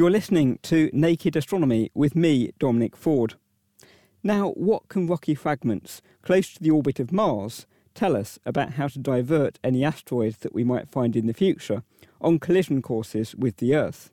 You're listening to Naked Astronomy with me, Dominic Ford. Now, what can rocky fragments close to the orbit of Mars tell us about how to divert any asteroids that we might find in the future on collision courses with the Earth?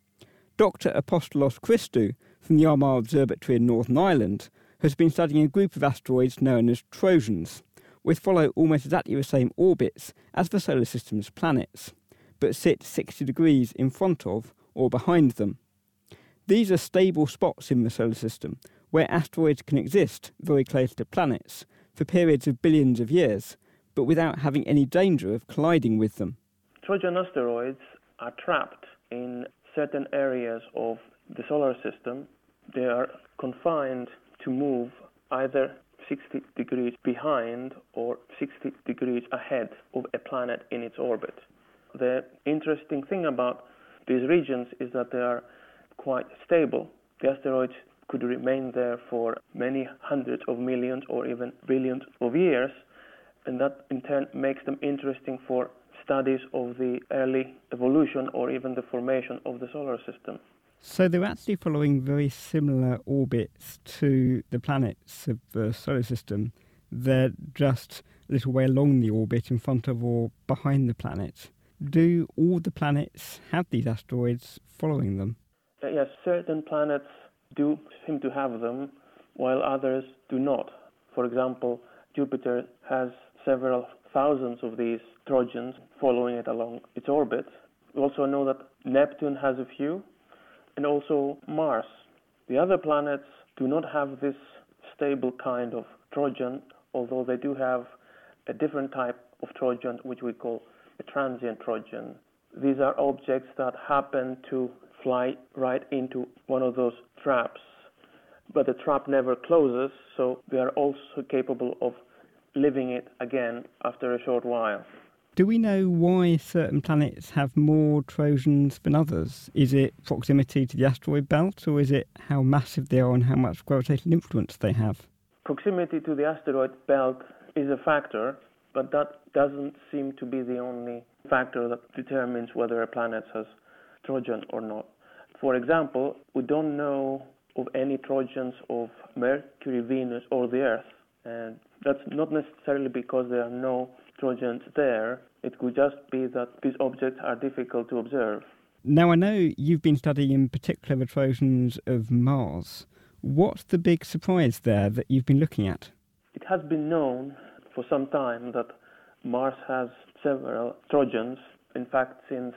Dr. Apostolos Christou from the Armagh Observatory in Northern Ireland has been studying a group of asteroids known as Trojans, which follow almost exactly the same orbits as the solar system's planets, but sit 60 degrees in front of or behind them. These are stable spots in the solar system where asteroids can exist very close to planets for periods of billions of years, but without having any danger of colliding with them. Trojan asteroids are trapped in certain areas of the solar system. They are confined to move either 60 degrees behind or 60 degrees ahead of a planet in its orbit. The interesting thing about these regions is that they are quite stable. The asteroids could remain there for many hundreds of millions or even billions of years, and that in turn makes them interesting for studies of the early evolution or even the formation of the solar system. So they're actually following very similar orbits to the planets of the solar system. They're just a little way along the orbit in front of or behind the planet. Do all the planets have these asteroids following them? Yes, certain planets do seem to have them, while others do not. For example, Jupiter has several thousands of these Trojans following it along its orbit. We also know that Neptune has a few, and also Mars. The other planets do not have this stable kind of Trojan, although they do have a different type of Trojan, which we call a transient Trojan. These are objects that happen to fly right into one of those traps, but the trap never closes, so they are also capable of leaving it again after a short while. Do we know why certain planets have more Trojans than others? Is it proximity to the asteroid belt, or is it how massive they are and how much gravitational influence they have? Proximity to the asteroid belt is a factor, but that doesn't seem to be the only factor that determines whether a planet has Trojan or not. For example, we don't know of any Trojans of Mercury, Venus, or the Earth, and that's not necessarily because there are no Trojans there. It could just be that these objects are difficult to observe. Now, I know you've been studying in particular the Trojans of Mars. What's the big surprise there that you've been looking at? It has been known for some time that Mars has several Trojans, in fact since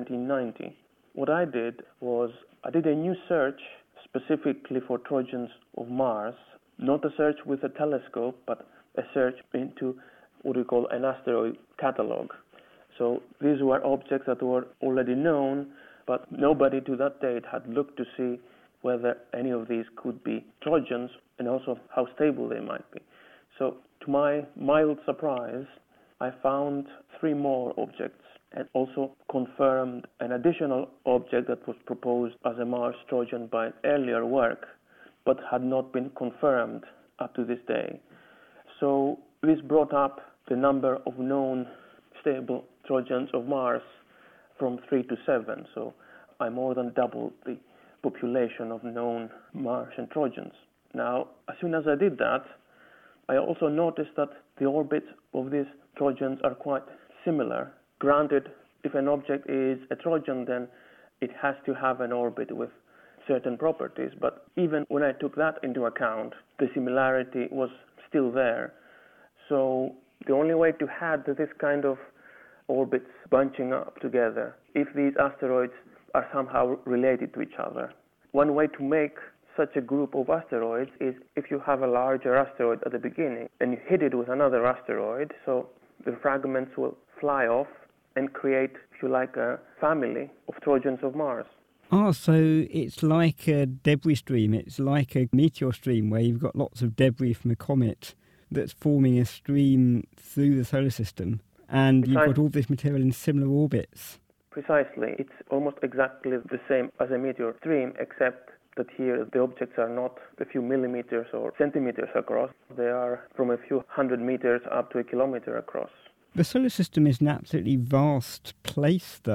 1990. What I did was I did a new search specifically for Trojans of Mars, not a search with a telescope, but a search into what we call an asteroid catalog. So these were objects that were already known, but nobody to that date had looked to see whether any of these could be Trojans and also how stable they might be. So to my mild surprise, I found 3 more objects and also confirmed an additional object that was proposed as a Mars Trojan by earlier work, but had not been confirmed up to this day. So this brought up the number of known stable Trojans of Mars from 3 to 7. So I more than doubled the population of known Martian Trojans. Now, as soon as I did that, I also noticed that the orbits of these Trojans are quite similar. Granted, if an object is a Trojan, then it has to have an orbit with certain properties. But even when I took that into account, the similarity was still there. So the only way to have this kind of orbits bunching up together, if these asteroids are somehow related to each other. One way to make such a group of asteroids is if you have a larger asteroid at the beginning and you hit it with another asteroid, so the fragments will fly off and create, if you like, a family of Trojans of Mars. So it's like a debris stream, it's like a meteor stream where you've got lots of debris from a comet that's forming a stream through the solar system, and you've got all this material in similar orbits. Precisely. It's almost exactly the same as a meteor stream, except that here the objects are not a few millimeters or centimeters across. They are from a few hundred meters up to a kilometer across. The solar system is an absolutely vast place, though.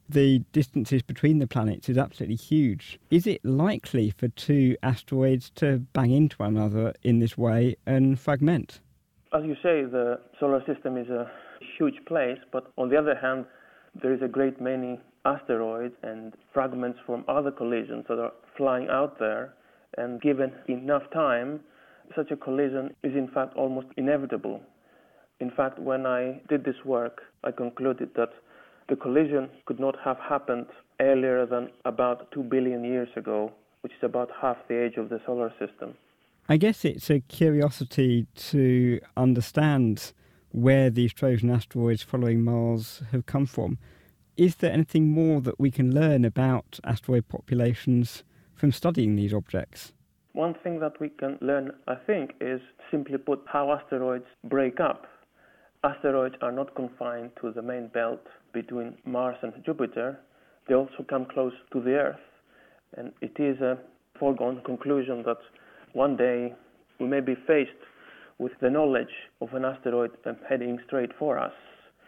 the distances between the planets is absolutely huge. Is it likely for two asteroids to bang into one another in this way and fragment? As you say, the solar system is a huge place, but on the other hand, there is a great many asteroids and fragments from other collisions that are flying out there, and given enough time, such a collision is in fact almost inevitable. In fact, when I did this work, I concluded that the collision could not have happened earlier than about 2 billion years ago, which is about half the age of the solar system. I guess it's a curiosity to understand where these Trojan asteroids following Mars have come from. Is there anything more that we can learn about asteroid populations from studying these objects? One thing that we can learn, I think, is simply put how asteroids break up. Asteroids are not confined to the main belt between Mars and Jupiter. They also come close to the Earth. And it is a foregone conclusion that one day we may be faced with the knowledge of an asteroid heading straight for us.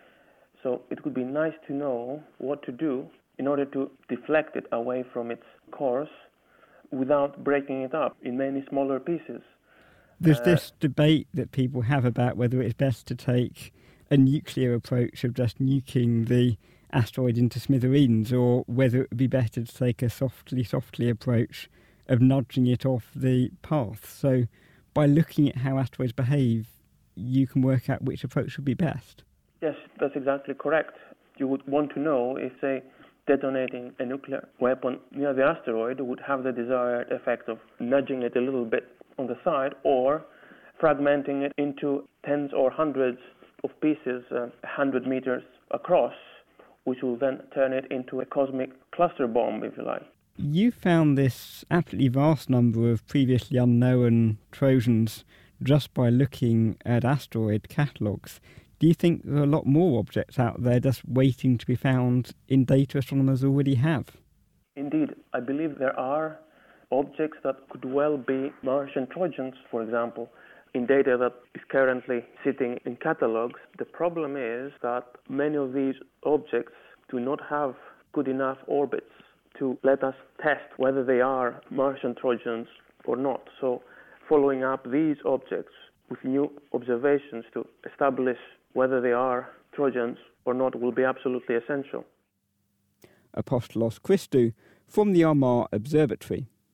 So it would be nice to know what to do in order to deflect it away from its course without breaking it up in many smaller pieces. There's this debate that people have about whether it's best to take a nuclear approach of just nuking the asteroid into smithereens, or whether it would be better to take a softly approach of nudging it off the path. So by looking at how asteroids behave, you can work out which approach would be best. Yes, that's exactly correct. You would want to know if, say, detonating a nuclear weapon near the asteroid would have the desired effect of nudging it a little bit on the side, or fragmenting it into tens or hundreds of pieces 100 meters across, which will then turn it into a cosmic cluster bomb, if you like. You found this absolutely vast number of previously unknown Trojans just by looking at asteroid catalogues. Do you think there are a lot more objects out there just waiting to be found in data astronomers already have? Indeed, I believe there are objects that could well be Martian Trojans, for example, in data that is currently sitting in catalogues. The problem is that many of these objects do not have good enough orbits to let us test whether they are Martian Trojans or not. So following up these objects with new observations to establish whether they are Trojans or not will be absolutely essential. Apostolos Christou from the Armagh Observatory.